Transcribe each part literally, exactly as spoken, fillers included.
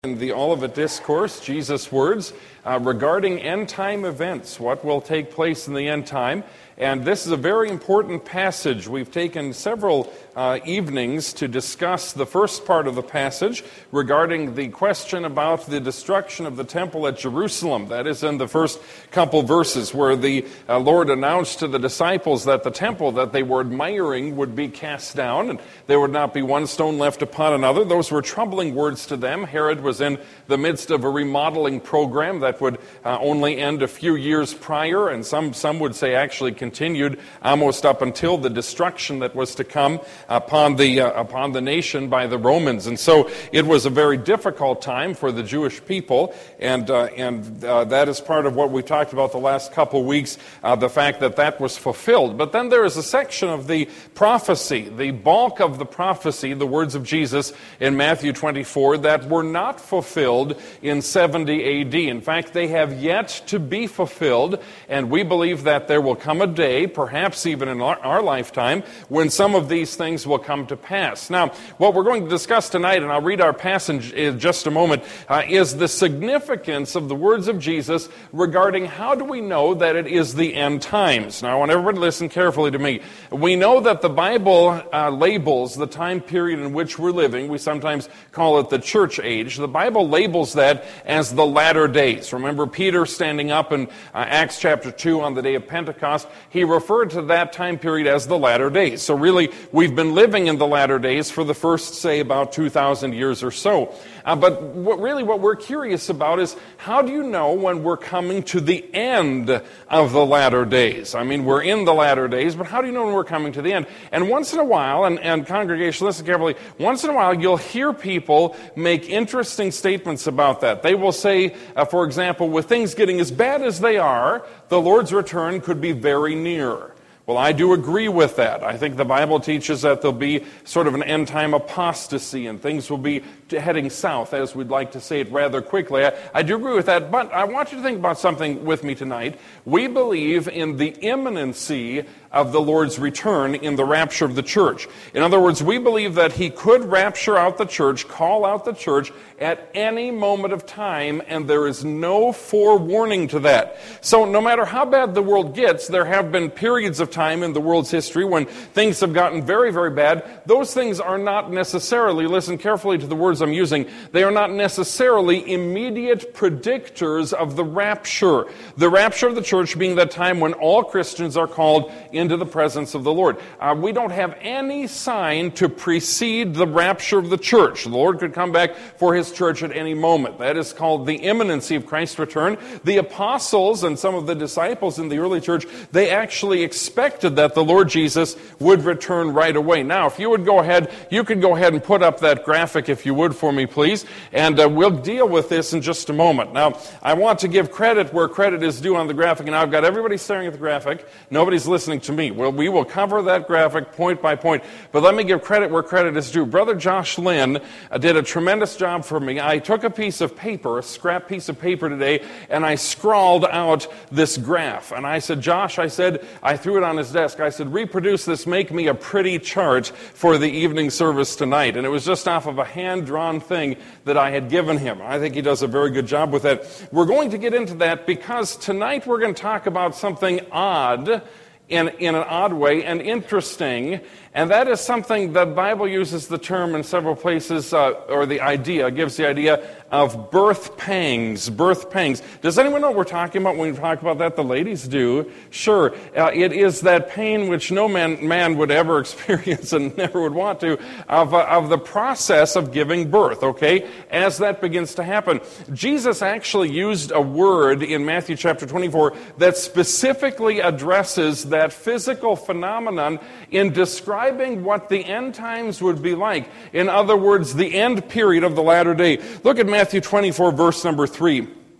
In the Olivet Discourse, Jesus' words uh, regarding end-time events, what will take place in the end time. And this is a very important passage. We've taken several uh, evenings to discuss the first part of the passage regarding the question about the destruction of the temple at Jerusalem. That is in the first couple verses where the uh, Lord announced to the disciples that the temple that they were admiring would be cast down and there would not be one stone left upon another. Those were troubling words to them. Herod was in the midst of a remodeling program that would uh, only end a few years prior, and some, some would say actually continued almost up until the destruction that was to come upon the uh, upon the nation by the Romans. And so it was a very difficult time for the Jewish people, and uh, and uh, that is part of what we talked about the last couple weeks, uh, the fact that that was fulfilled. But then there is a section of the prophecy, the bulk of the prophecy, the words of Jesus in Matthew twenty-four, that were not fulfilled in seventy A D. In fact, they have yet to be fulfilled, and we believe that there will come a day, perhaps even in our, our lifetime, when some of these things will come to pass. Now, what we're going to discuss tonight, and I'll read our passage in just a moment, uh, is the significance of the words of Jesus regarding how do we know that it is the end times. Now, I want everybody to listen carefully to me. We know that the Bible uh, labels the time period in which we're living. We sometimes call it the church age. The Bible labels that as the latter days. Remember Peter standing up in uh, Acts chapter two on the day of Pentecost. He referred to that time period as the latter days. So really, we've been living in the latter days for the first, say, about two thousand years or so. Uh, but what, really what we're curious about is, how do you know when we're coming to the end of the latter days? I mean, we're in the latter days, but how do you know when we're coming to the end? And once in a while, and, and congregation, listen carefully, once in a while you'll hear people make interesting statements about that. They will say, uh, for example, with things getting as bad as they are, the Lord's return could be very near. Well, I do agree with that. I think the Bible teaches that there'll be sort of an end-time apostasy and things will be heading south, as we'd like to say it rather quickly. I, I do agree with that, but I want you to think about something with me tonight. We believe in the imminency of the Lord's return in the rapture of the church. In other words, we believe that He could rapture out the church, call out the church at any moment of time, and there is no forewarning to that. So no matter how bad the world gets, there have been periods of time in the world's history when things have gotten very, very bad. Those things are not necessarily, listen carefully to the words I'm using, they are not necessarily immediate predictors of the rapture. The rapture of the church being that time when all Christians are called into the presence of the Lord. Uh, we don't have any sign to precede the rapture of the church. The Lord could come back for His church at any moment. That is called the imminency of Christ's return. The apostles and some of the disciples in the early church, they actually expected that the Lord Jesus would return right away. Now, if you would go ahead, you could go ahead and put up that graphic, if you would, for me, please, and uh, we'll deal with this in just a moment. Now, I want to give credit where credit is due on the graphic, and I've got everybody staring at the graphic. Nobody's listening to me. Well, we will cover that graphic point by point, but let me give credit where credit is due. Brother Josh Lynn uh, did a tremendous job for me. I took a piece of paper, a scrap piece of paper today, and I scrawled out this graph. And I said, Josh, I said, I threw it on his desk. I said, reproduce this, make me a pretty chart for the evening service tonight. And it was just off of a hand-drawn thing that I had given him. I think he does a very good job with that. We're going to get into that because tonight we're going to talk about something odd, In, in an odd way, and interesting, and that is something the Bible uses the term in several places, uh, or the idea, gives the idea of birth pangs, birth pangs. Does anyone know what we're talking about when we talk about that? The ladies do. Sure. Uh, it is that pain which no man, man would ever experience and never would want to, of, uh, of the process of giving birth, okay? As that begins to happen. Jesus actually used a word in Matthew chapter twenty-four that specifically addresses that physical phenomenon in describing what the end times would be like. In other words, the end period of the latter day. Look at Matthew twenty-four, verse number three.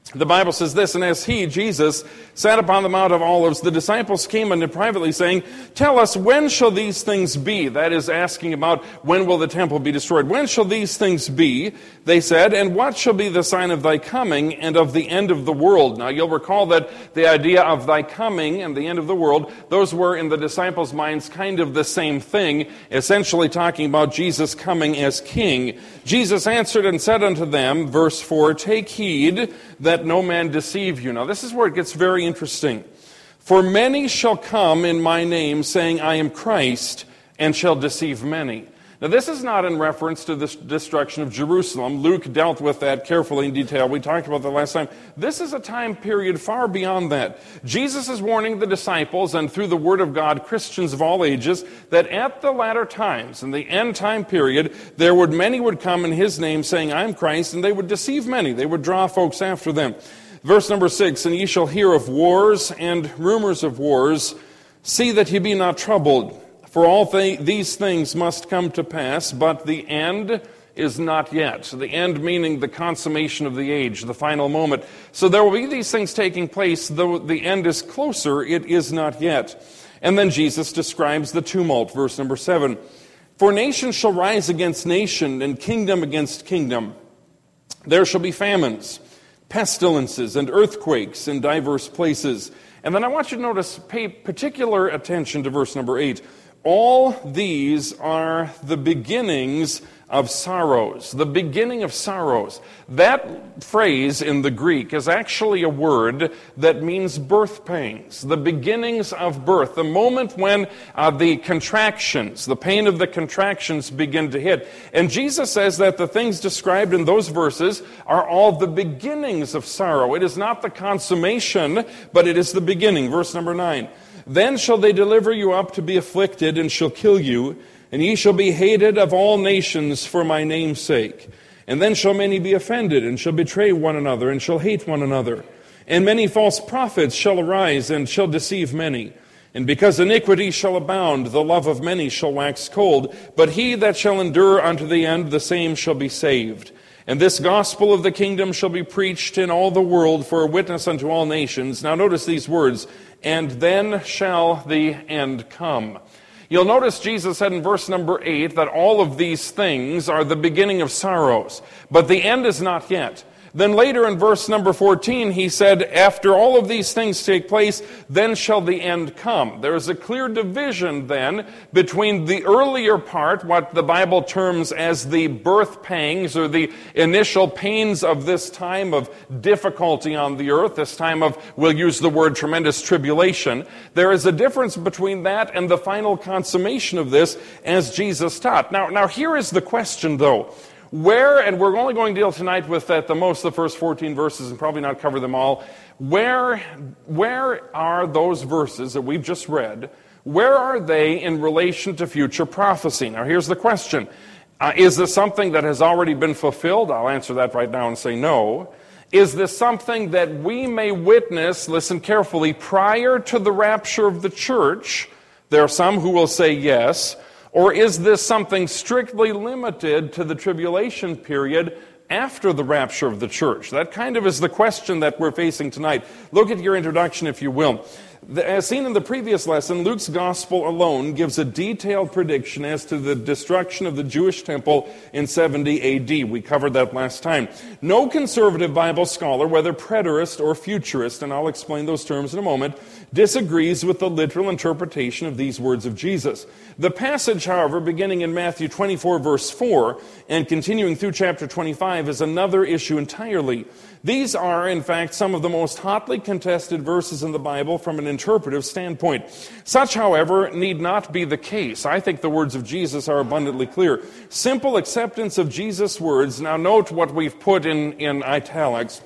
The Bible says this, and as he, Jesus, sat upon the Mount of Olives, the disciples came unto him privately, saying, Tell us, when shall these things be? That is, asking about when will the temple be destroyed. When shall these things be? They said, and what shall be the sign of thy coming and of the end of the world? Now you'll recall that the idea of thy coming and the end of the world, those were in the disciples' minds kind of the same thing, essentially talking about Jesus coming as king. Jesus answered and said unto them, verse four, Take heed that no man deceive you. Now this is where it gets very interesting. For many shall come in my name, saying, I am Christ, and shall deceive many. Now this is not in reference to the destruction of Jerusalem. Luke dealt with that carefully in detail. We talked about that last time. This is a time period far beyond that. Jesus is warning the disciples, and through the Word of God, Christians of all ages, that at the latter times, in the end time period, there would many would come in his name, saying, I am Christ, and they would deceive many. They would draw folks after them. Verse number six, And ye shall hear of wars and rumors of wars. See that ye be not troubled. For all th- these things must come to pass, but the end is not yet. So the end meaning the consummation of the age, the final moment. So there will be these things taking place, though the end is closer, it is not yet. And then Jesus describes the tumult, verse number seven. For nation shall rise against nation, and kingdom against kingdom. There shall be famines, pestilences, and earthquakes in diverse places. And then I want you to notice, pay particular attention to verse number eight. All these are the beginnings of sorrows. The beginning of sorrows. That phrase in the Greek is actually a word that means birth pangs. The beginnings of birth. The moment when uh, the contractions, the pain of the contractions begin to hit. And Jesus says that the things described in those verses are all the beginnings of sorrow. It is not the consummation, but it is the beginning. Verse number nine. Then shall they deliver you up to be afflicted, and shall kill you, and ye shall be hated of all nations for my name's sake. And then shall many be offended, and shall betray one another, and shall hate one another. And many false prophets shall arise, and shall deceive many. And because iniquity shall abound, the love of many shall wax cold. But he that shall endure unto the end, the same shall be saved. And this gospel of the kingdom shall be preached in all the world for a witness unto all nations. Now notice these words, and then shall the end come. You'll notice Jesus said in verse number eight that all of these things are the beginning of sorrows, but the end is not yet. Then later in verse number fourteen, he said, after all of these things take place, then shall the end come. There is a clear division then between the earlier part, what the Bible terms as the birth pangs or the initial pains of this time of difficulty on the earth, this time of, we'll use the word tremendous tribulation. There is a difference between that and the final consummation of this as Jesus taught. Now, now here is the question though. Where, and we're only going to deal tonight with at the most the first fourteen verses and probably not cover them all. Where, where are those verses that we've just read, where are they in relation to future prophecy? Now here's the question. Uh, is this something that has already been fulfilled? I'll answer that right now and say no. Is this something that we may witness, listen carefully, prior to the rapture of the church? There are some who will say yes. Or is this something strictly limited to the tribulation period after the rapture of the church? That kind of is the question that we're facing tonight. Look at your introduction, if you will. As seen in the previous lesson, Luke's gospel alone gives a detailed prediction as to the destruction of the Jewish temple in seventy A D. We covered that last time. No conservative Bible scholar, whether preterist or futurist, and I'll explain those terms in a moment, disagrees with the literal interpretation of these words of Jesus. The passage, however, beginning in Matthew twenty-four, verse four, and continuing through chapter twenty-five, is another issue entirely. These are, in fact, some of the most hotly contested verses in the Bible from an interpretive standpoint. Such, however, need not be the case. I think the words of Jesus are abundantly clear. Simple acceptance of Jesus' words. Now note what we've put in, in italics.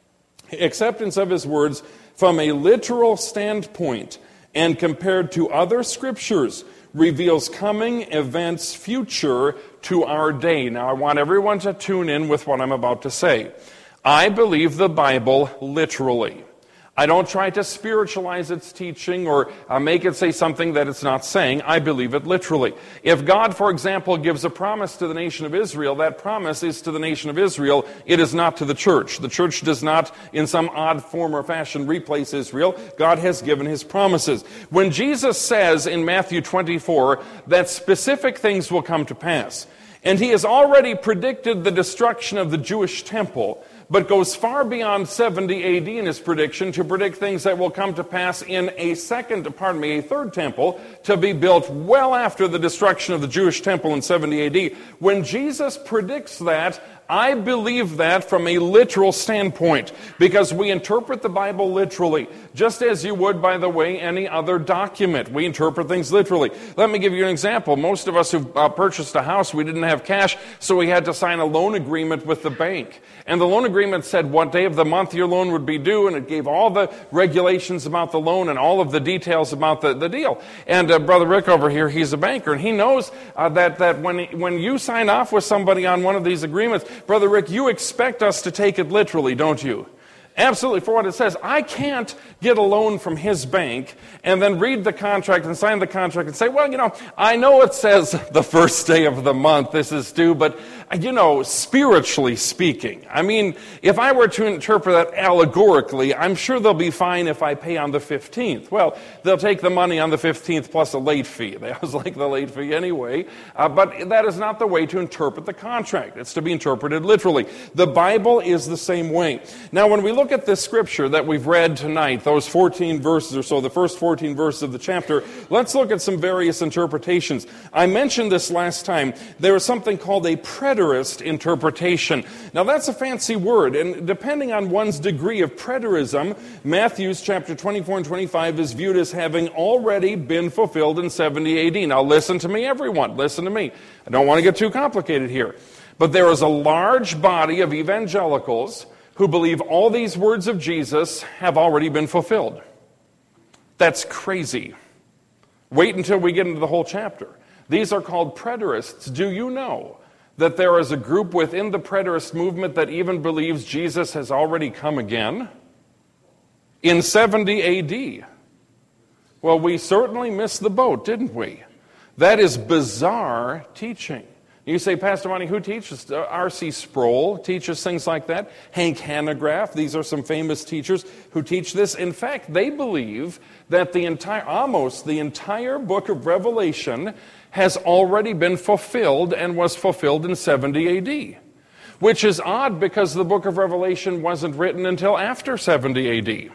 Acceptance of his words from a literal standpoint and compared to other scriptures reveals coming events future to our day. Now I want everyone to tune in with what I'm about to say. I believe the Bible literally. I don't try to spiritualize its teaching or uh, make it say something that it's not saying. I believe it literally. If God, for example, gives a promise to the nation of Israel, that promise is to the nation of Israel. It is not to the church. The church does not, in some odd form or fashion, replace Israel. God has given his promises. When Jesus says in Matthew twenty-four that specific things will come to pass, and he has already predicted the destruction of the Jewish temple, but goes far beyond seventy A D in his prediction to predict things that will come to pass in a second, pardon me, a third temple to be built well after the destruction of the Jewish temple in seventy A D. When Jesus predicts that, I believe that from a literal standpoint, because we interpret the Bible literally, just as you would, by the way, any other document. We interpret things literally. Let me give you an example. Most of us who uh, purchased a house, we didn't have cash, so we had to sign a loan agreement with the bank. And the loan agreement said what day of the month your loan would be due, and it gave all the regulations about the loan and all of the details about the, the deal. And uh, Brother Rick over here, he's a banker, and he knows uh, that, that when, when you sign off with somebody on one of these agreements, Brother Rick, you expect us to take it literally, don't you? Absolutely, for what it says. I can't get a loan from his bank and then read the contract and sign the contract and say, well, you know, I know it says the first day of the month this is due, but, you know, spiritually speaking, I mean, if I were to interpret that allegorically, I'm sure they'll be fine if I pay on the fifteenth. Well, they'll take the money on the fifteenth plus a late fee. They always like the late fee anyway, uh, but that is not the way to interpret the contract. It's to be interpreted literally. The Bible is the same way. Now, when we look at this scripture that we've read tonight, those fourteen verses or so, the first fourteen verses of the chapter, let's look at some various interpretations. I mentioned this last time. There is something called a preterist interpretation. Now, that's a fancy word, and depending on one's degree of preterism, Matthew's chapter twenty-four and twenty-five is viewed as having already been fulfilled in seventy A D. Now, listen to me, everyone. Listen to me. I don't want to get too complicated here. But there is a large body of evangelicals who believe all these words of Jesus have already been fulfilled. That's crazy. Wait until we get into the whole chapter. These are called preterists. Do you know that there is a group within the preterist movement that even believes Jesus has already come again? In seventy A D. Well, we certainly missed the boat, didn't we? That is bizarre teaching. You say, Pastor Monty, who teaches? Uh, R C Sproul teaches things like that. Hank Hanegraaff, these are some famous teachers who teach this. In fact, they believe that the entire, almost the entire book of Revelation has already been fulfilled and was fulfilled in seventy A D. Which is odd because the book of Revelation wasn't written until after seventy A D.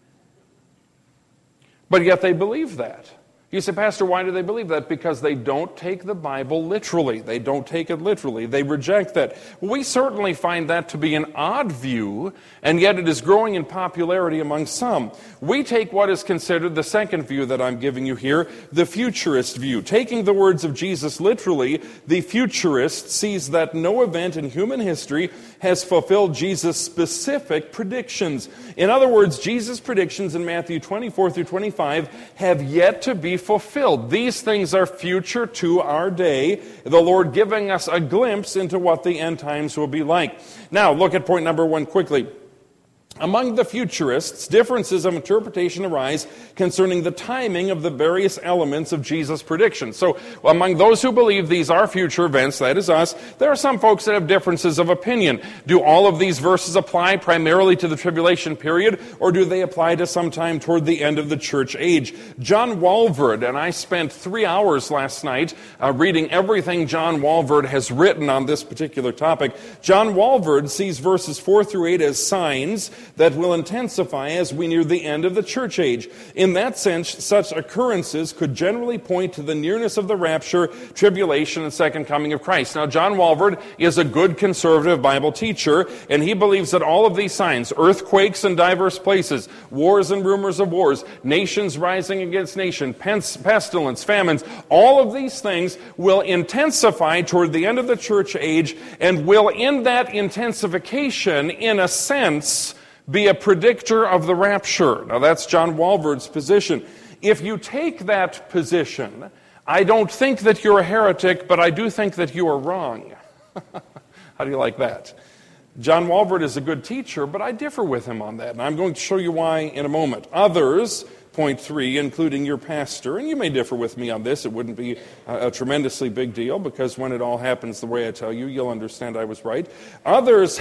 But yet they believe that. You say, Pastor, why do they believe that? Because they don't take the Bible literally. They don't take it literally. They reject that. Well, we certainly find that to be an odd view, and yet it is growing in popularity among some. We take what is considered the second view that I'm giving you here, the futurist view. Taking the words of Jesus literally, the futurist sees that no event in human history has fulfilled Jesus' specific predictions. In other words, Jesus' predictions in Matthew twenty-four through twenty-five have yet to be fulfilled. These things are future to our day, the Lord giving us a glimpse into what the end times will be like. Now, look at point number one quickly. Among the futurists, differences of interpretation arise concerning the timing of the various elements of Jesus' prediction. So, among those who believe these are future events, that is us, there are some folks that have differences of opinion. Do all of these verses apply primarily to the tribulation period, or do they apply to some time toward the end of the church age? John Walvoord, and I spent three hours last night uh, reading everything John Walvoord has written on this particular topic. John Walvoord sees verses four through eight as signs that will intensify as we near the end of the church age. In that sense, such occurrences could generally point to the nearness of the rapture, tribulation, and second coming of Christ. Now, John Walvoord is a good conservative Bible teacher, and he believes that all of these signs, earthquakes in diverse places, wars and rumors of wars, nations rising against nation, pestilence, famines, all of these things will intensify toward the end of the church age and will, in that intensification, in a sense, be a predictor of the rapture. Now, that's John Walvoord's position. If you take that position, I don't think that you're a heretic, but I do think that you are wrong. How do you like that? John Walvoord is a good teacher, but I differ with him on that, and I'm going to show you why in a moment. Others, point three, including your pastor, and you may differ with me on this. It wouldn't be a, a tremendously big deal, because when it all happens the way I tell you, you'll understand I was right. Others...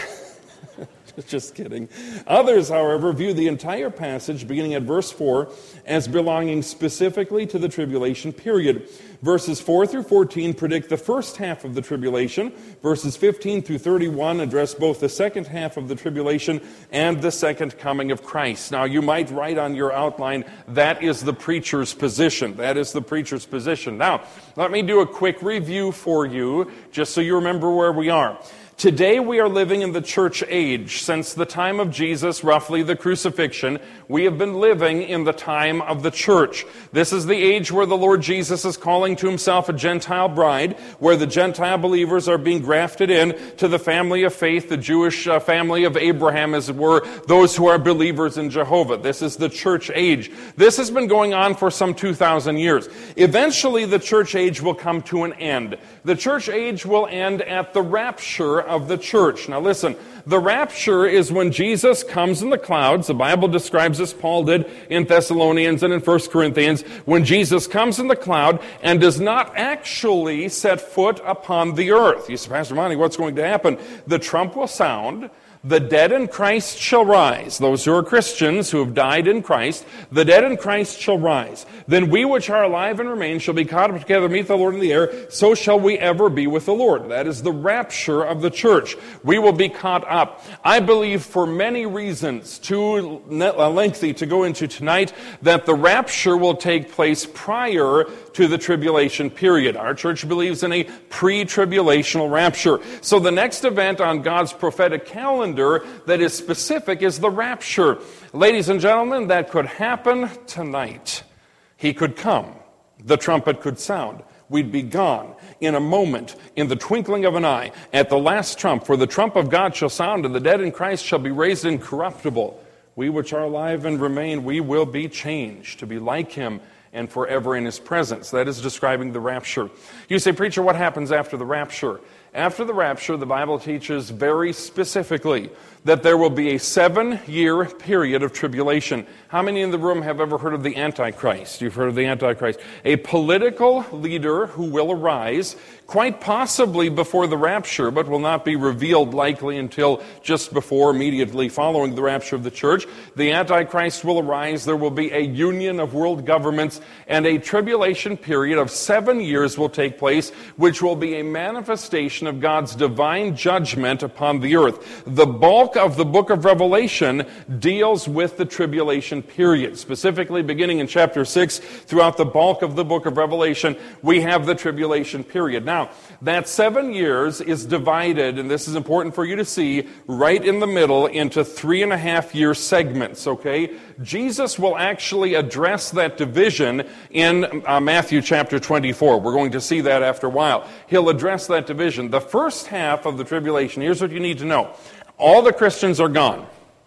Just kidding. Others, however, view the entire passage, beginning at verse four, as belonging specifically to the tribulation period. Verses four through fourteen predict the first half of the tribulation. Verses fifteen through thirty-one address both the second half of the tribulation and the second coming of Christ. Now, you might write on your outline, that is the preacher's position. That is the preacher's position. Now, let me do a quick review for you, just so you remember where we are. Today we are living in the church age. Since the time of Jesus, roughly the crucifixion, we have been living in the time of the church. This is the age where the Lord Jesus is calling to himself a Gentile bride, where the Gentile believers are being grafted in to the family of faith, the Jewish uh, family of Abraham, as it were, those who are believers in Jehovah. This is the church age. This has been going on for some two thousand years. Eventually, the church age will come to an end. The church age will end at the rapture of the church. Now listen, the rapture is when Jesus comes in the clouds. The Bible describes this, Paul did in Thessalonians and in First Corinthians, when Jesus comes in the cloud and does not actually set foot upon the earth. You say, Pastor Monty, what's going to happen? The trump will sound. The dead in Christ shall rise. Those who are Christians who have died in Christ, the dead in Christ shall rise. Then we which are alive and remain shall be caught up together to meet the Lord in the air. So shall we ever be with the Lord. That is the rapture of the church. We will be caught up. I believe for many reasons, too lengthy to go into tonight, that the rapture will take place prior to the tribulation period. Our church believes in a pre-tribulational rapture. So the next event on God's prophetic calendar that is specific is the rapture. Ladies and gentlemen, that could happen tonight. He could come. The trumpet could sound. We'd be gone in a moment, in the twinkling of an eye, at the last trump. For the trump of God shall sound, and the dead in Christ shall be raised incorruptible. We which are alive and remain, we will be changed to be like him and forever in his presence. That is describing the rapture. You say, preacher, what happens after the rapture? After the rapture, the Bible teaches very specifically that there will be a seven-year period of tribulation. How many in the room have ever heard of the Antichrist? You've heard of the Antichrist. A political leader who will arise, quite possibly before the rapture, but will not be revealed likely until just before, immediately following the rapture of the church. The Antichrist will arise. There will be a union of world governments, and a tribulation period of seven years will take place, which will be a manifestation of God's divine judgment upon the earth. The bulk of the book of Revelation deals with the tribulation period. Specifically, beginning in chapter six, throughout the bulk of the book of Revelation, we have the tribulation period. Now, that seven years is divided, and this is important for you to see, right in the middle into three and a half year segments, okay? Jesus will actually address that division in uh, Matthew chapter twenty-four. We're going to see that after a while. He'll address that division. The first half of the tribulation, here's what you need to know. All the Christians are gone.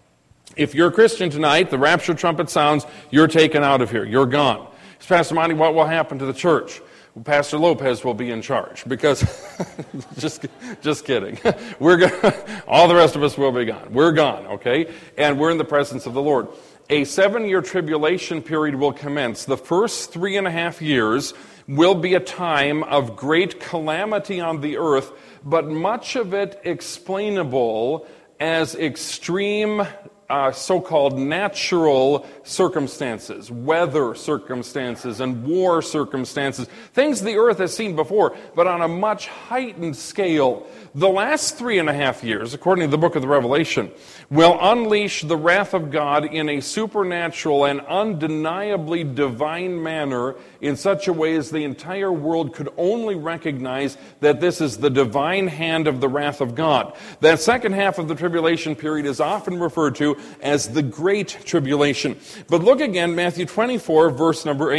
If you're a Christian tonight, the rapture trumpet sounds, you're taken out of here. You're gone. Pastor Monty, what will happen to the church? Well, Pastor Lopez will be in charge because, just just kidding. We're go- all the rest of us will be gone. We're gone, okay? And we're in the presence of the Lord. A seven-year tribulation period will commence. The first three and a half years will be a time of great calamity on the earth, but much of it explainable as extreme uh, so-called natural circumstances, weather circumstances, and war circumstances, things the earth has seen before, but on a much heightened scale. The last three and a half years, according to the book of the Revelation, will unleash the wrath of God in a supernatural and undeniably divine manner in such a way as the entire world could only recognize that this is the divine hand of the wrath of God. That second half of the tribulation period is often referred to as the Great Tribulation. But look again, Matthew twenty-four, verse number eight.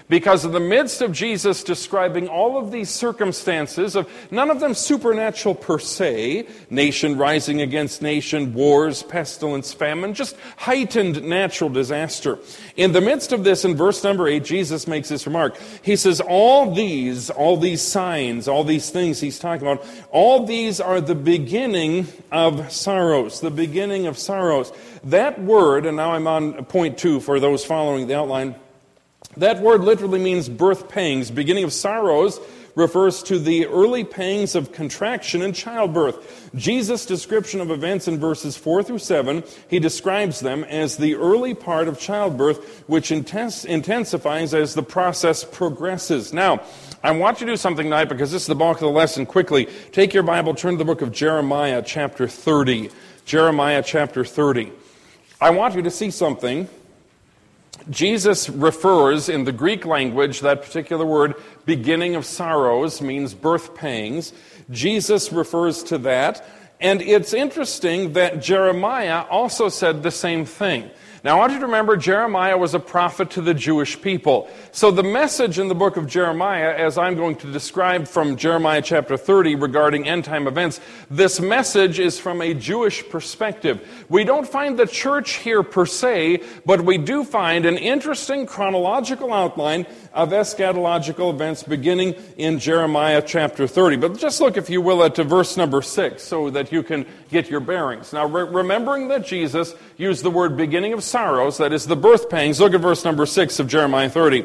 Because in the midst of Jesus describing all of these circumstances, of none of them supernatural per se, nation rising against nation, wars, pestilence, famine, just heightened natural disaster. In the midst of this, in verse number eight, Jesus makes this remark. He says, all these, all these signs, all these things he's talking about, all these are the beginning of sorrows, the beginning of sorrows. That word, and now I'm on point two for those following the outline, that word literally means birth pangs. Beginning of sorrows refers to the early pangs of contraction and childbirth. Jesus' description of events in verses four through seven, he describes them as the early part of childbirth, which intens- intensifies as the process progresses. Now, I want you to do something tonight because this is the bulk of the lesson. Quickly, take your Bible, turn to the book of Jeremiah, chapter thirty. Jeremiah, chapter thirty. I want you to see something. Jesus refers in the Greek language, that particular word, beginning of sorrows, means birth pangs. Jesus refers to that. And it's interesting that Jeremiah also said the same thing. Now, I want you to remember Jeremiah was a prophet to the Jewish people. So the message in the book of Jeremiah, as I'm going to describe from Jeremiah chapter thirty regarding end-time events, this message is from a Jewish perspective. We don't find the church here per se, but we do find an interesting chronological outline of eschatological events beginning in Jeremiah chapter thirty. But just look, if you will, at verse number six so that you can get your bearings. Now, re- remembering that Jesus used the word beginning of sorrows, that is the birth pangs, look at verse number six of Jeremiah thirty.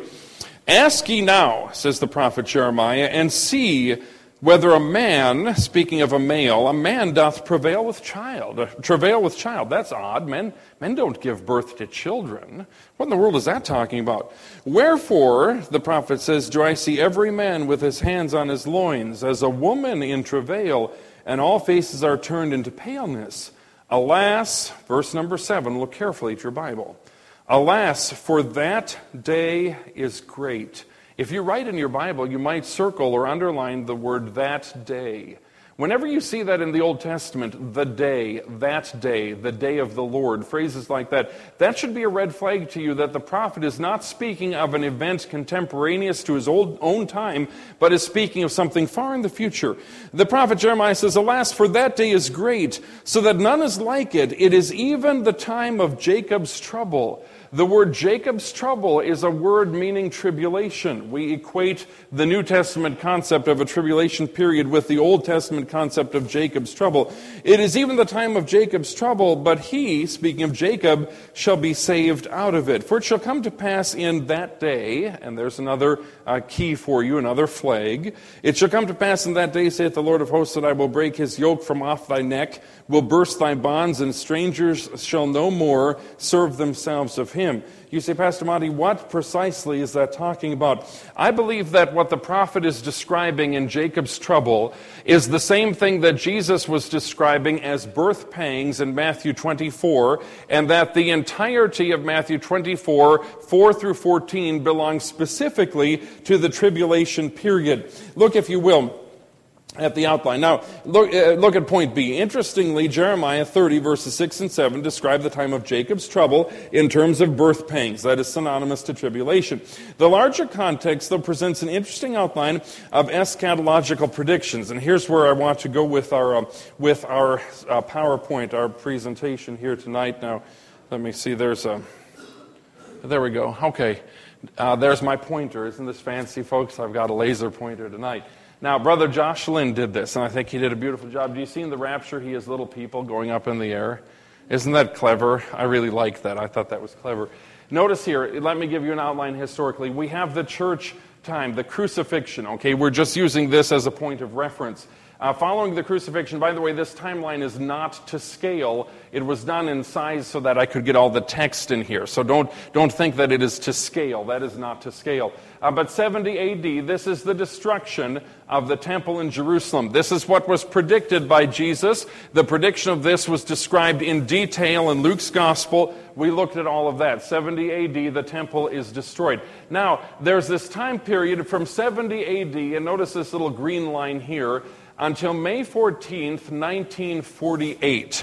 Ask ye now, says the prophet Jeremiah, and see whether a man, speaking of a male, a man doth prevail with child. Uh, travail with child. That's odd. Men, men don't give birth to children. What in the world is that talking about? Wherefore, the prophet says, do I see every man with his hands on his loins, as a woman in travail, and all faces are turned into paleness. Alas, verse number seven, look carefully at your Bible. Alas, for that day is great. If you write in your Bible, you might circle or underline the word that day. Whenever you see that in the Old Testament, the day, that day, the day of the Lord, phrases like that, that should be a red flag to you that the prophet is not speaking of an event contemporaneous to his old, own time, but is speaking of something far in the future. The prophet Jeremiah says, alas, for that day is great, so that none is like it. It is even the time of Jacob's trouble. The word Jacob's trouble is a word meaning tribulation. We equate the New Testament concept of a tribulation period with the Old Testament concept of Jacob's trouble. It is even the time of Jacob's trouble, but he, speaking of Jacob, shall be saved out of it. For it shall come to pass in that day, and there's another uh, key for you, another flag. It shall come to pass in that day, saith the Lord of hosts, that I will break his yoke from off thy neck, will burst thy bonds, and strangers shall no more serve themselves of him. Him. You say, Pastor Monty, what precisely is that talking about? I believe that what the prophet is describing in Jacob's trouble is the same thing that Jesus was describing as birth pangs in Matthew twenty-four, and that the entirety of Matthew twenty-four, four through fourteen, belongs specifically to the tribulation period. Look, if you will, at the outline. Now, look, uh, look at point B. Interestingly, Jeremiah thirty, verses six and seven describe the time of Jacob's trouble in terms of birth pangs. That is synonymous to tribulation. The larger context, though, presents an interesting outline of eschatological predictions. And here's where I want to go with our, uh, with our uh, PowerPoint, our presentation here tonight. Now, let me see. There's a... There we go. Okay. Uh, there's my pointer. Isn't this fancy, folks? I've got a laser pointer tonight. Now, Brother Josh Lynn did this, and I think he did a beautiful job. Do you see in the rapture he has little people going up in the air? Isn't that clever? I really like that. I thought that was clever. Notice here, let me give you an outline historically. We have the church time, the crucifixion, okay? We're just using this as a point of reference. Uh, following the crucifixion, by the way, this timeline is not to scale. It was done in size so that I could get all the text in here. So don't, don't think that it is to scale. That is not to scale. Uh, but seventy A D, this is the destruction of the temple in Jerusalem. This is what was predicted by Jesus. The prediction of this was described in detail in Luke's gospel. We looked at all of that. seventy A D, the temple is destroyed. Now, there's this time period from seventy A D, and notice this little green line here, until May fourteenth, nineteen forty-eight.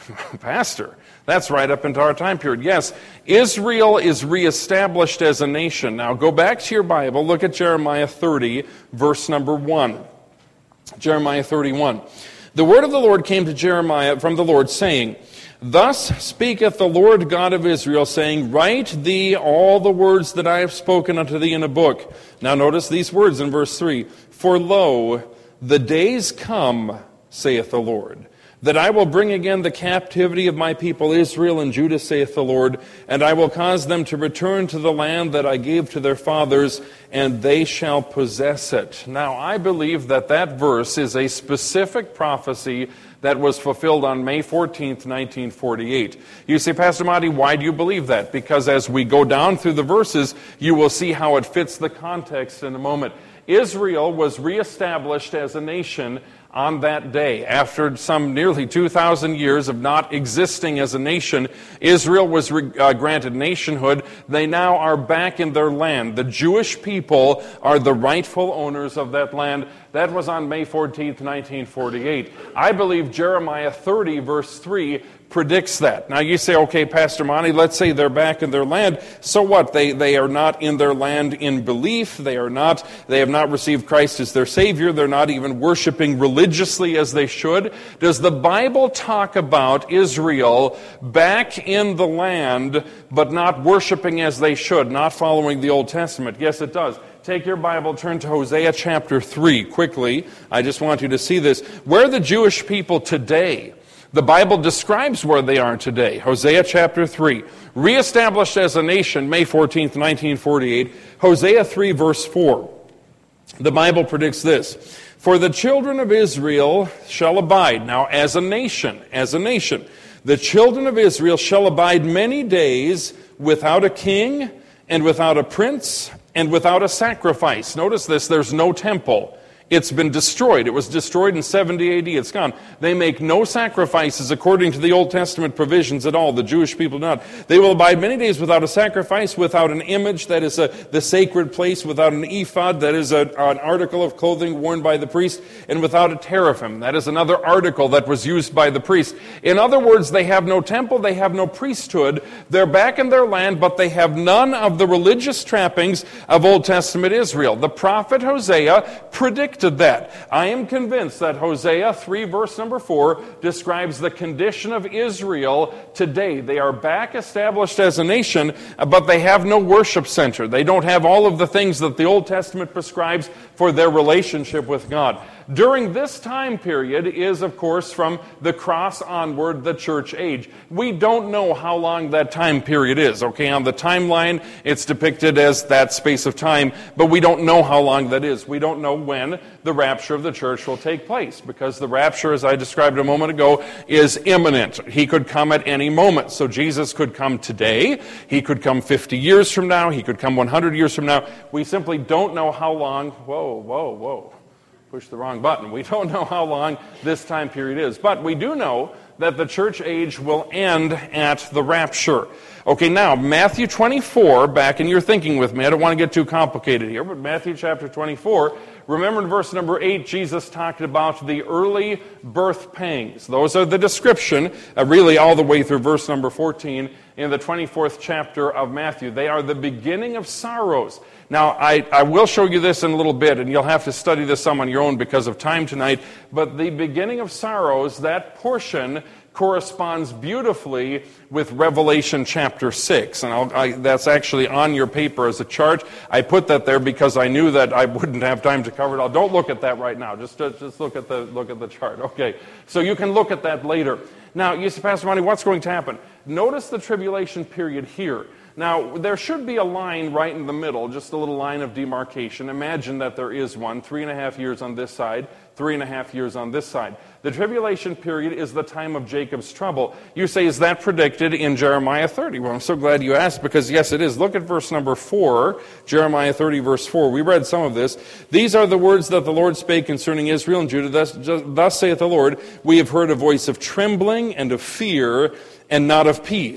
Pastor, that's right up into our time period. Yes, Israel is reestablished as a nation. Now go back to your Bible, look at Jeremiah thirty, verse number one. Jeremiah thirty-one. The word of the Lord came to Jeremiah from the Lord, saying, Thus speaketh the Lord God of Israel, saying, Write thee all the words that I have spoken unto thee in a book. Now notice these words in verse three. For lo, the days come, saith the Lord, that I will bring again the captivity of my people Israel and Judah, saith the Lord, and I will cause them to return to the land that I gave to their fathers, and they shall possess it. Now, I believe that that verse is a specific prophecy that was fulfilled on May fourteenth, nineteen forty-eight. You say, Pastor Monty, why do you believe that? Because as we go down through the verses, you will see how it fits the context in a moment. Israel was reestablished as a nation on that day. After some nearly two thousand years of not existing as a nation, Israel was re- uh, granted nationhood. They now are back in their land. The Jewish people are the rightful owners of that land. That was on May fourteenth, nineteen forty-eight. I believe Jeremiah thirty, verse three, predicts that. Now you say, okay, Pastor Monty, let's say they're back in their land. So what? They they are not in their land in belief. They are not. They have not received Christ as their Savior. They're not even worshiping religiously as they should. Does the Bible talk about Israel back in the land, but not worshiping as they should, not following the Old Testament? Yes, it does. Take your Bible, turn to Hosea chapter three quickly. I just want you to see this. Where are the Jewish people today? The Bible describes where they are today. Hosea chapter three. Reestablished as a nation, May fourteenth, nineteen forty-eight. Hosea three, verse four. The Bible predicts this. For the children of Israel shall abide. Now, as a nation, as a nation, the children of Israel shall abide many days without a king and without a prince and without a sacrifice. Notice this, there's no temple. It's been destroyed. It was destroyed in seventy A D. It's gone. They make no sacrifices according to the Old Testament provisions at all. The Jewish people do not. They will abide many days without a sacrifice, without an image, that is a, the sacred place, without an ephod, that is a, an article of clothing worn by the priest, and without a teraphim. That is another article that was used by the priest. In other words, they have no temple, they have no priesthood. They're back in their land, but they have none of the religious trappings of Old Testament Israel. The prophet Hosea predicted that. I am convinced that Hosea three, verse number four, describes the condition of Israel today. They are back established as a nation, but they have no worship center. They don't have all of the things that the Old Testament prescribes for their relationship with God. During this time period is, of course, from the cross onward, the church age. We don't know how long that time period is, okay? On the timeline, it's depicted as that space of time, but we don't know how long that is. We don't know when the rapture of the church will take place, because the rapture, as I described a moment ago, is imminent. He could come at any moment. So Jesus could come today. He could come fifty years from now. He could come one hundred years from now. We simply don't know how long. Whoa, whoa, whoa. Push the wrong button. We don't know how long this time period is. But we do know that the church age will end at the rapture. Okay, now, Matthew twenty-four, back in your thinking with me. I don't want to get too complicated here, but Matthew chapter twenty-four, remember in verse number eight, Jesus talked about the early birth pangs. Those are the description, uh, really all the way through verse number fourteen in the twenty-fourth chapter of Matthew. They are the beginning of sorrows. Now, I, I will show you this in a little bit, and you'll have to study this some on your own because of time tonight. But the beginning of sorrows, that portion corresponds beautifully with Revelation chapter six. And I'll, I, that's actually on your paper as a chart. I put that there because I knew that I wouldn't have time to cover it all. Don't look at that right now. Just, just look at the look at the chart. Okay. So you can look at that later. Now, you say, Pastor Monty, what's going to happen? Notice the tribulation period here. Now, there should be a line right in the middle, just a little line of demarcation. Imagine that there is one, three and a half years on this side, three and a half years on this side. The tribulation period is the time of Jacob's trouble. You say, is that predicted in Jeremiah thirty? Well, I'm so glad you asked, because yes, it is. Look at verse number four, Jeremiah thirty, verse four. We read some of this. These are the words that the Lord spake concerning Israel and Judah. Thus, thus saith the Lord, we have heard a voice of trembling and of fear, and not of peace.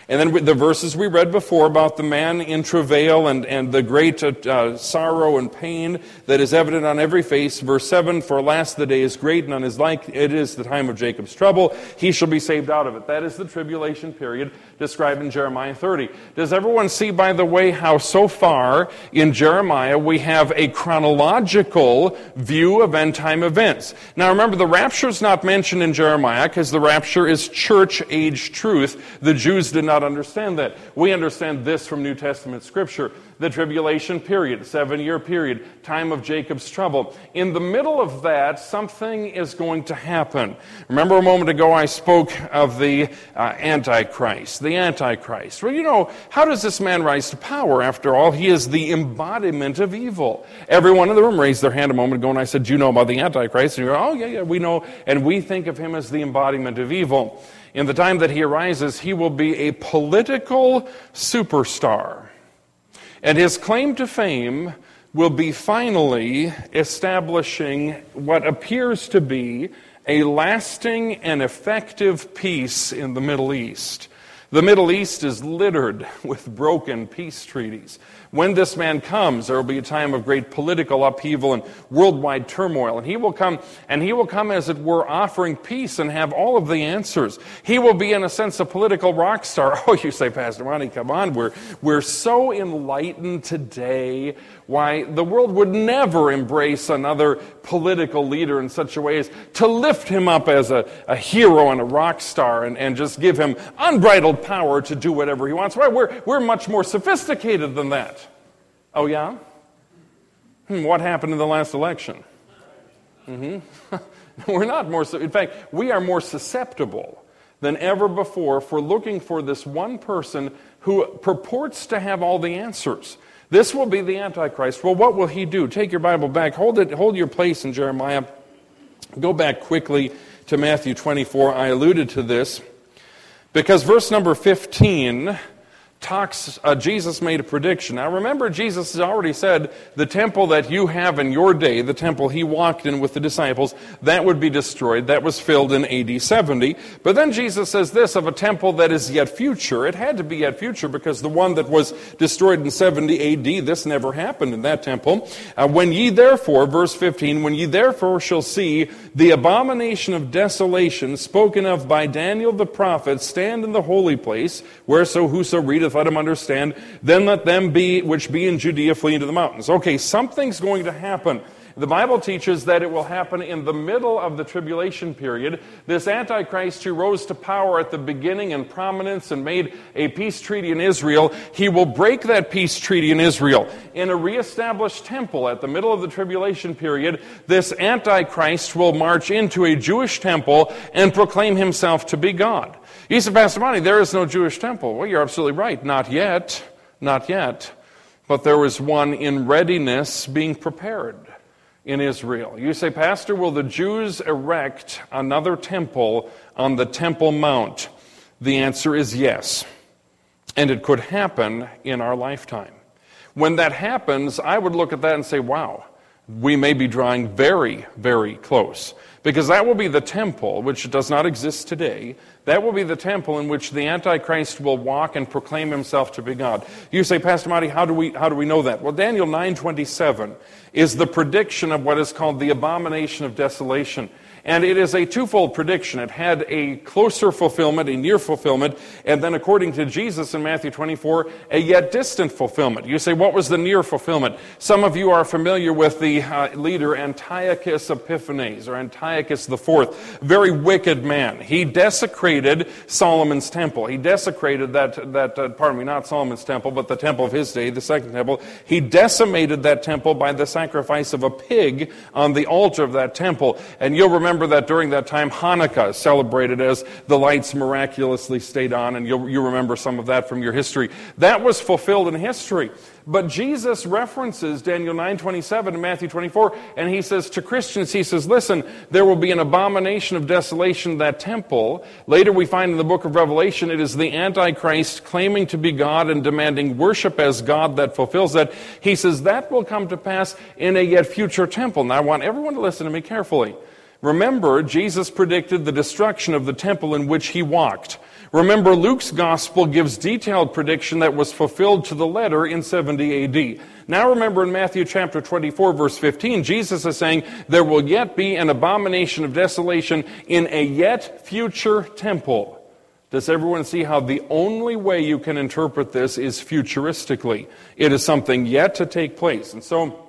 And then the verses we read before about the man in travail and, and the great uh, sorrow and pain that is evident on every face. Verse seven, for alas, the day is great, none is like it is the time of Jacob's trouble. He shall be saved out of it. That is the tribulation period described in Jeremiah thirty. Does everyone see, by the way, how so far in Jeremiah we have a chronological view of end-time events? Now remember, the rapture is not mentioned in Jeremiah because the rapture is church-age truth. The Jews did not understand that. We understand this from New Testament Scripture. The tribulation period, seven-year period, time of Jacob's trouble. In the middle of that, something is going to happen. Remember a moment ago I spoke of the uh, Antichrist. The Antichrist. Well, you know, how does this man rise to power? After all, he is the embodiment of evil. Everyone in the room raised their hand a moment ago and I said, do you know about the Antichrist? And you go, oh, yeah, yeah, we know. And we think of him as the embodiment of evil. In the time that he arises, he will be a political superstar. And his claim to fame will be finally establishing what appears to be a lasting and effective peace in the Middle East. The Middle East is littered with broken peace treaties. When this man comes, there will be a time of great political upheaval and worldwide turmoil. And he will come, and he will come, as it were, offering peace and have all of the answers. He will be, in a sense, a political rock star. Oh, you say, Pastor Monty, come on. We're, we're so enlightened today. Why, the world would never embrace another political leader in such a way as to lift him up as a, a hero and a rock star and, and just give him unbridled power to do whatever he wants. Why, we're, we're much more sophisticated than that. Oh, yeah? Hmm, what happened in the last election? Mm-hmm. We're not more, in fact, we are more susceptible than ever before for looking for this one person who purports to have all the answers. This will be the Antichrist. Well, what will he do? Take your Bible back. Hold it. Hold your place in Jeremiah. Go back quickly to Matthew twenty-four. I alluded to this because verse number fifteen talks, uh, Jesus made a prediction. Now remember, Jesus has already said the temple that you have in your day, the temple he walked in with the disciples, that would be destroyed. That was filled in A D seventy. But then Jesus says this of a temple that is yet future. It had to be yet future because the one that was destroyed in seventy A D, this never happened in that temple. Uh, when ye therefore, verse fifteen, when ye therefore shall see the abomination of desolation spoken of by Daniel the prophet stand in the holy place, whereso whoso readeth let him understand, then let them be which be in Judea flee into the mountains. Okay, something's going to happen. The Bible teaches that it will happen in the middle of the tribulation period. This Antichrist who rose to power at the beginning in prominence and made a peace treaty in Israel, he will break that peace treaty in Israel. In a reestablished temple at the middle of the tribulation period, this Antichrist will march into a Jewish temple and proclaim himself to be God. You said, Pastor Monty, there is no Jewish temple. Well, you're absolutely right. Not yet. Not yet. But there is one in readiness being prepared in Israel. You say, Pastor, will the Jews erect another temple on the Temple Mount? The answer is yes. And it could happen in our lifetime. When that happens, I would look at that and say, wow, we may be drawing very, very close. Because that will be the temple, which does not exist today. That will be the temple in which the Antichrist will walk and proclaim himself to be God. You say, Pastor Marty, how do we how do we know that? Well, Daniel nine twenty-seven is the prediction of what is called the abomination of desolation. And it is a twofold prediction. It had a closer fulfillment, a near fulfillment, and then according to Jesus in Matthew twenty-four, a yet distant fulfillment. You say, what was the near fulfillment? Some of you are familiar with the uh, leader Antiochus Epiphanes, or Antiochus the Fourth. Very wicked man. He desecrated Solomon's temple. He desecrated that, that uh, pardon me, not Solomon's temple, but the temple of his day, the second temple. He decimated that temple by the sacrifice of a pig on the altar of that temple. And you'll remember Remember that during that time, Hanukkah is celebrated as the lights miraculously stayed on, and you'll, you remember some of that from your history. That was fulfilled in history. But Jesus references Daniel nine twenty-seven and Matthew twenty-four, and he says to Christians, he says, listen, there will be an abomination of desolation in that temple. Later we find in the book of Revelation, it is the Antichrist claiming to be God and demanding worship as God that fulfills that. He says that will come to pass in a yet future temple. Now I want everyone to listen to me carefully. Remember, Jesus predicted the destruction of the temple in which he walked. Remember, Luke's gospel gives detailed prediction that was fulfilled to the letter in seventy A D. Now remember, in Matthew chapter twenty-four, verse fifteen, Jesus is saying, there will yet be an abomination of desolation in a yet future temple. Does everyone see how the only way you can interpret this is futuristically? It is something yet to take place. And so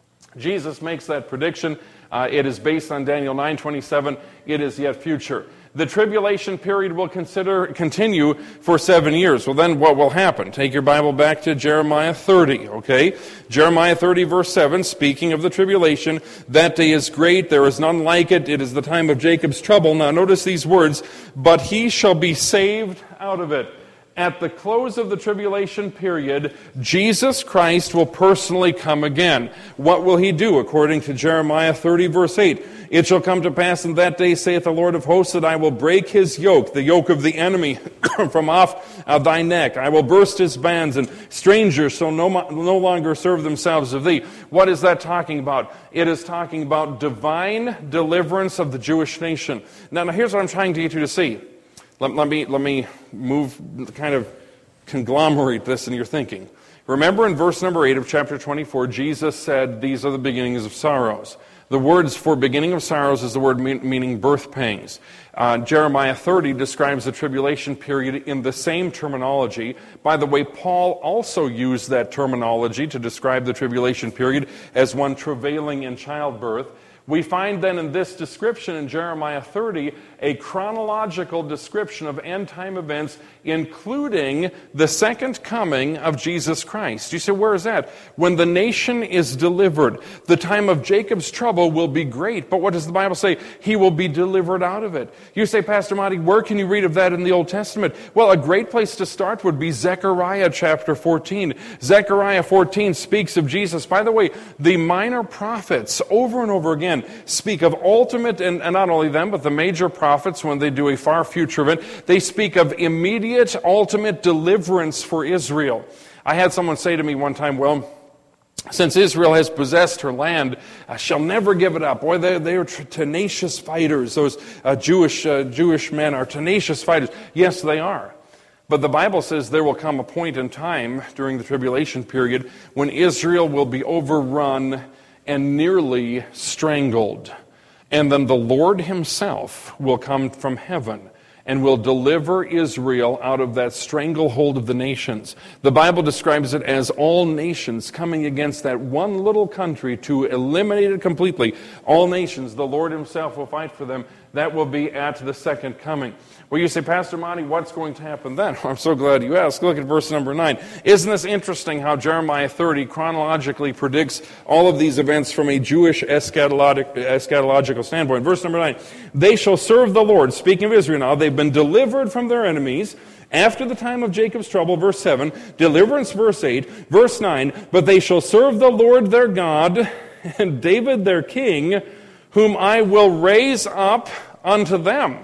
Jesus makes that prediction. Uh, it is based on Daniel nine twenty-seven. It is yet future. The tribulation period will consider continue for seven years. Well, then what will happen? Take your Bible back to Jeremiah thirty, okay? Jeremiah thirty, verse seven, speaking of the tribulation, that day is great, there is none like it, it is the time of Jacob's trouble. Now notice these words, but he shall be saved out of it. At the close of the tribulation period, Jesus Christ will personally come again. What will he do? According to Jeremiah thirty, verse eight, it shall come to pass in that day, saith the Lord of hosts, that I will break his yoke, the yoke of the enemy, from off uh, thy neck. I will burst his bands, and strangers shall no, no longer serve themselves of thee. What is that talking about? It is talking about divine deliverance of the Jewish nation. Now, now here's what I'm trying to get you to see. Let, let me let me move, kind of conglomerate this in your thinking. Remember in verse number eight of chapter twenty-four, Jesus said, these are the beginnings of sorrows. The words for beginning of sorrows is the word mean, meaning birth pangs. Uh, Jeremiah thirty describes the tribulation period in the same terminology. By the way, Paul also used that terminology to describe the tribulation period as one travailing in childbirth. We find then in this description in Jeremiah thirty a chronological description of end-time events, including the second coming of Jesus Christ. You say, where is that? When the nation is delivered. The time of Jacob's trouble will be great, but what does the Bible say? He will be delivered out of it. You say, Pastor Monty, where can you read of that in the Old Testament? Well, a great place to start would be Zechariah chapter fourteen. Zechariah fourteen speaks of Jesus. By the way, the minor prophets over and over again speak of ultimate, and, and not only them, but the major prophets, when they do a far future event, they speak of immediate, ultimate deliverance for Israel. I had someone say to me one time, well, since Israel has possessed her land, uh, shall never give it up. Boy, they, they are tenacious fighters. Those uh, Jewish, uh, Jewish men are tenacious fighters. Yes, they are. But the Bible says there will come a point in time during the tribulation period when Israel will be overrun and nearly strangled. And then the Lord himself will come from heaven and will deliver Israel out of that stranglehold of the nations. The Bible describes it as all nations coming against that one little country to eliminate it completely. All nations, the Lord himself will fight for them. That will be at the second coming. Well, you say, Pastor Monty, what's going to happen then? I'm so glad you asked. Look at verse number nine. Isn't this interesting how Jeremiah thirty chronologically predicts all of these events from a Jewish eschatologic, eschatological standpoint? Verse number nine. They shall serve the Lord. Speaking of Israel now, they've been delivered from their enemies after the time of Jacob's trouble. Verse seven. Deliverance, verse eight. Verse nine. But they shall serve the Lord their God and David their king, whom I will raise up unto them.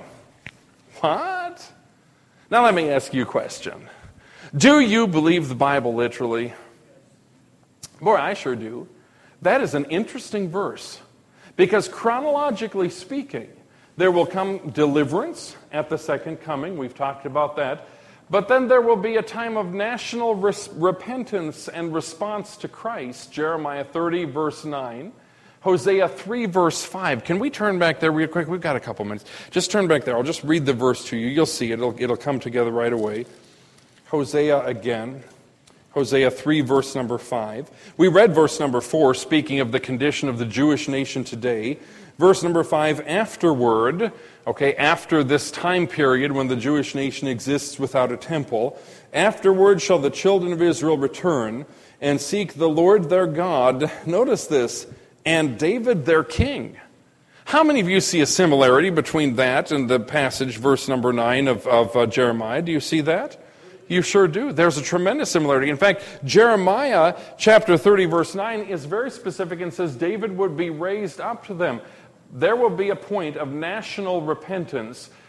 What? Now let me ask you a question. Do you believe the Bible literally? Boy, I sure do. That is an interesting verse. Because chronologically speaking, there will come deliverance at the second coming. We've talked about that. But then there will be a time of national res- repentance and response to Christ. Jeremiah thirty, verse nine. Hosea three, verse five. Can we turn back there real quick? We've got a couple minutes. Just turn back there. I'll just read the verse to you. You'll see it. It'll, it'll come together right away. Hosea again. Hosea three, verse number five. We read verse number four, speaking of the condition of the Jewish nation today. Verse number five, afterward, okay, after this time period when the Jewish nation exists without a temple, afterward shall the children of Israel return and seek the Lord their God. Notice this. And David their king. How many of you see a similarity between that and the passage, verse number nine of, of uh, Jeremiah? Do you see that? You sure do. There's a tremendous similarity. In fact, Jeremiah chapter thirty, verse nine is very specific and says David would be raised up to them. There will be a point of national repentance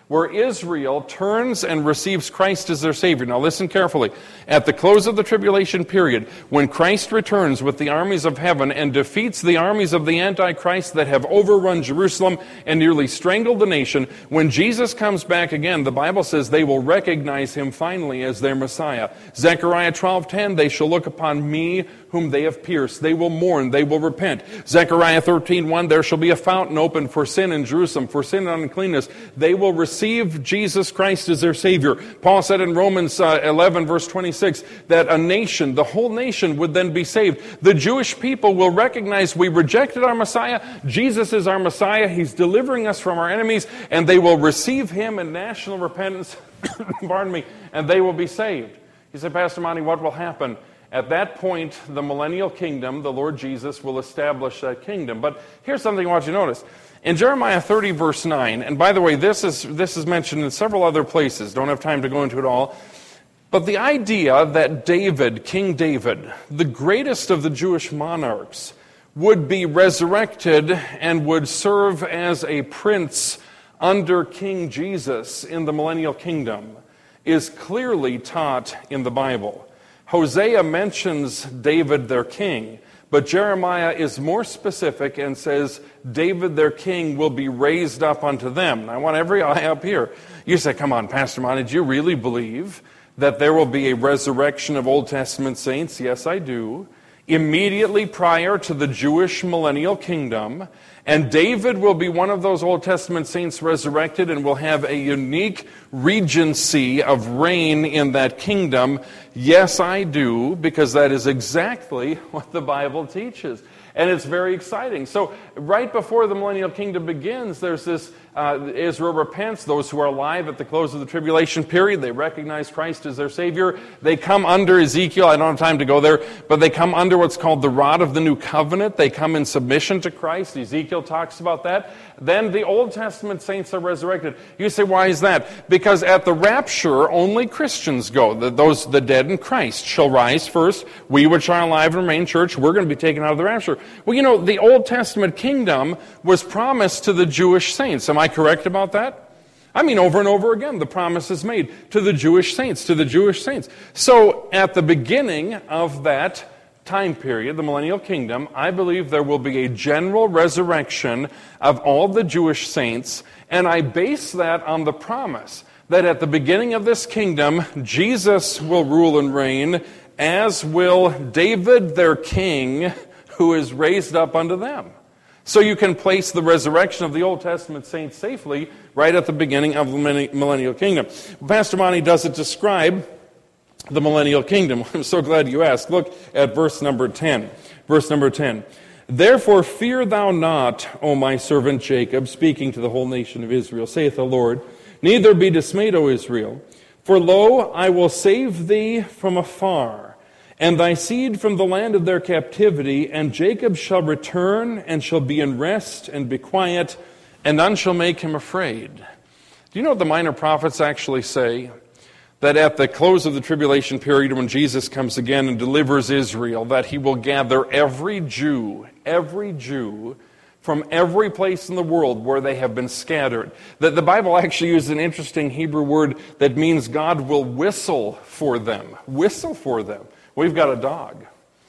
where Israel turns and receives Christ as their Savior. Now listen carefully. At the close of the tribulation period, when Christ returns with the armies of heaven and defeats the armies of the Antichrist that have overrun Jerusalem and nearly strangled the nation, when Jesus comes back again, the Bible says they will recognize him finally as their Messiah. Zechariah twelve ten, they shall look upon me whom they have pierced. They will mourn, they will repent. Zechariah thirteen one, there shall be a fountain opened for sin in Jerusalem, for sin and uncleanness. They will receive Jesus Christ as their Savior. Paul said in Romans uh, eleven verse twenty-six that a nation, the whole nation would then be saved. The Jewish people will recognize we rejected our Messiah. Jesus is our Messiah. He's delivering us from our enemies, and they will receive him in national repentance, pardon me, and they will be saved. He said, Pastor Monty, what will happen? At that point, the millennial kingdom, the Lord Jesus, will establish that kingdom. But here's something I want you to notice. In Jeremiah thirty, verse nine, and by the way, this is this is mentioned in several other places. Don't have time to go into it all. But the idea that David, King David, the greatest of the Jewish monarchs, would be resurrected and would serve as a prince under King Jesus in the millennial kingdom is clearly taught in the Bible. Hosea mentions David, their king, but Jeremiah is more specific and says, David, their king, will be raised up unto them. And I want every eye up here. You say, come on, Pastor Monty, do you really believe that there will be a resurrection of Old Testament saints? Yes, I do. Immediately prior to the Jewish millennial kingdom, and David will be one of those Old Testament saints resurrected and will have a unique regency of reign in that kingdom. Yes, I do, because that is exactly what the Bible teaches. And it's very exciting. So right before the millennial kingdom begins, there's this, uh, Israel repents. Those who are alive at the close of the tribulation period, they recognize Christ as their Savior. They come under Ezekiel. I don't have time to go there, but they come under what's called the rod of the new covenant. They come in submission to Christ. Ezekiel talks about that. Then the Old Testament saints are resurrected. You say, why is that? Because at the rapture, only Christians go. The, those, the dead in Christ shall rise first. We which are alive and remain, church, we're going to be taken out of the rapture. Well, you know, the Old Testament kingdom was promised to the Jewish saints. Am I correct about that? I mean, over and over again, the promise is made to the Jewish saints, to the Jewish saints. So, at the beginning of that time period, the millennial kingdom, I believe there will be a general resurrection of all the Jewish saints, and I base that on the promise that at the beginning of this kingdom, Jesus will rule and reign, as will David, their king, who is raised up unto them. So you can place the resurrection of the Old Testament saints safely right at the beginning of the millennial kingdom. Pastor Monty doesn't describe the millennial kingdom. I'm so glad you asked. Look at verse number ten. Verse number ten. Therefore fear thou not, O my servant Jacob, speaking to the whole nation of Israel, saith the Lord, neither be dismayed, O Israel, for lo, I will save thee from afar, and thy seed from the land of their captivity, and Jacob shall return, and shall be in rest, and be quiet, and none shall make him afraid. Do you know what the minor prophets actually say? That at the close of the tribulation period, when Jesus comes again and delivers Israel, that he will gather every Jew, every Jew, from every place in the world where they have been scattered. That the Bible actually uses an interesting Hebrew word that means God will whistle for them. Whistle for them. We've got a dog.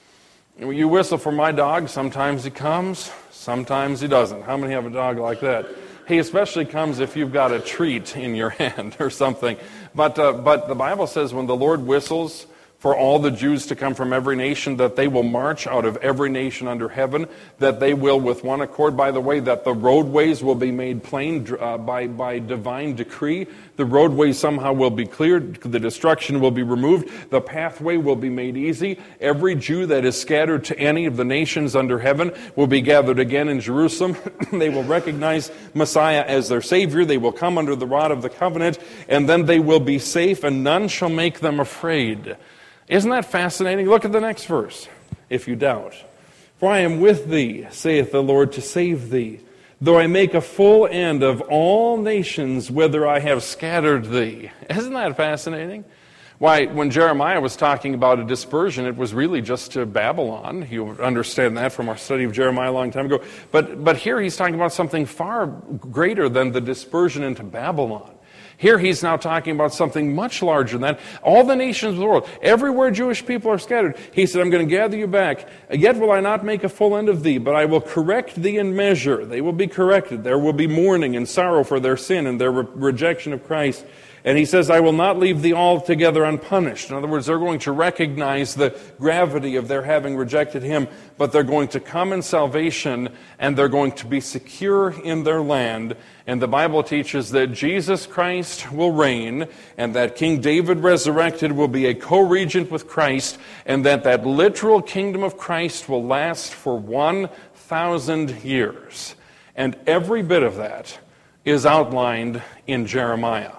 You whistle for my dog, sometimes he comes, sometimes he doesn't. How many have a dog like that? He especially comes if you've got a treat in your hand or something. But uh, but the Bible says when the Lord whistles for all the Jews to come from every nation, that they will march out of every nation under heaven, that they will with one accord, by the way, that the roadways will be made plain uh, by, by divine decree. The roadways somehow will be cleared, the destruction will be removed, the pathway will be made easy. Every Jew that is scattered to any of the nations under heaven will be gathered again in Jerusalem. They will recognize Messiah as their Savior. They will come under the rod of the covenant, and then they will be safe, and none shall make them afraid. Isn't that fascinating? Look at the next verse, if you doubt. For I am with thee, saith the Lord, to save thee, though I make a full end of all nations, whither I have scattered thee. Isn't that fascinating? Why, when Jeremiah was talking about a dispersion, it was really just to Babylon. You understand that from our study of Jeremiah a long time ago. But, but here he's talking about something far greater than the dispersion into Babylon. Here he's now talking about something much larger than that. All the nations of the world, everywhere Jewish people are scattered, he said, I'm going to gather you back. Yet will I not make a full end of thee, but I will correct thee in measure. They will be corrected. There will be mourning and sorrow for their sin and their re- rejection of Christ. And he says, I will not leave thee altogether unpunished. In other words, they're going to recognize the gravity of their having rejected him, but they're going to come in salvation, and they're going to be secure in their land. And the Bible teaches that Jesus Christ will reign, and that King David resurrected will be a co-regent with Christ, and that that literal kingdom of Christ will last for one thousand years. And every bit of that is outlined in Jeremiah.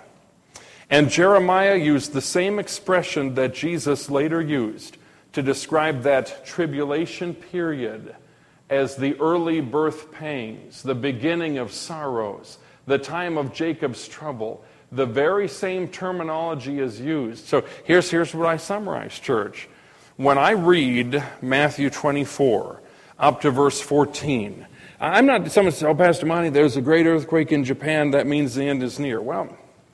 And Jeremiah used the same expression that Jesus later used to describe that tribulation period as the early birth pangs, the beginning of sorrows, the time of Jacob's trouble. The very same terminology is used. So here's, here's what I summarize, church. When I read Matthew twenty-four up to verse fourteen, I'm not, someone says, oh, Pastor Monty, there's a great earthquake in Japan, that means the end is near. Well,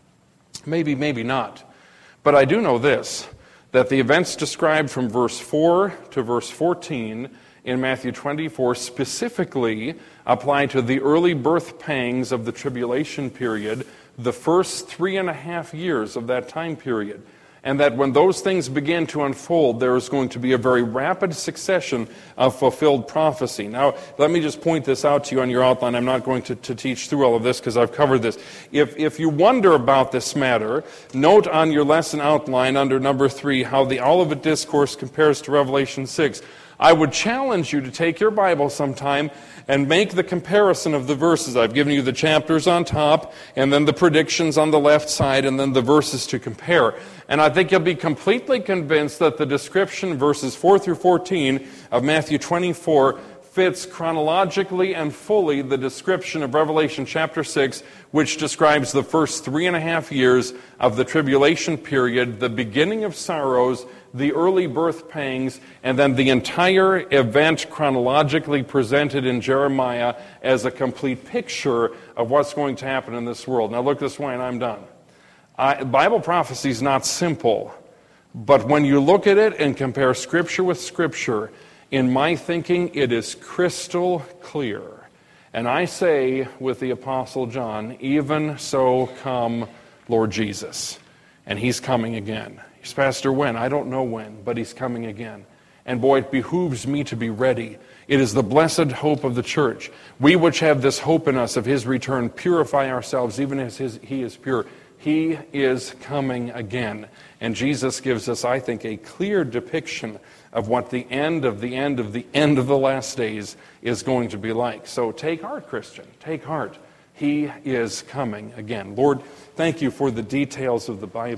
maybe, maybe not. But I do know this, that the events described from verse four to verse fourteen in Matthew twenty-four specifically apply to the early birth pangs of the tribulation period, the first three and a half years of that time period. And that when those things begin to unfold, there is going to be a very rapid succession of fulfilled prophecy. Now, let me just point this out to you on your outline. I'm not going to, to teach through all of this because I've covered this. If, if you wonder about this matter, note on your lesson outline under number three how the Olivet Discourse compares to Revelation six. I would challenge you to take your Bible sometime and make the comparison of the verses. I've given you the chapters on top, and then the predictions on the left side, and then the verses to compare. And I think you'll be completely convinced that the description, verses four through fourteen of Matthew twenty-four, fits chronologically and fully the description of Revelation chapter six, which describes the first three and a half years of the tribulation period, the beginning of sorrows, the early birth pangs, and then the entire event chronologically presented in Jeremiah as a complete picture of what's going to happen in this world. Now look this way and I'm done. I, Bible prophecy is not simple, but when you look at it and compare Scripture with Scripture, in my thinking it is crystal clear. And I say with the Apostle John, even so come Lord Jesus. And he's coming again. He's, Pastor, when? I don't know when, but he's coming again. And boy, it behooves me to be ready. It is the blessed hope of the church. We which have this hope in us of his return purify ourselves even as his, he is pure. He is coming again. And Jesus gives us, I think, a clear depiction of what the end of the end of the end of the last days is going to be like. So take heart, Christian. Take heart. He is coming again. Lord, thank you for the details of the Bible.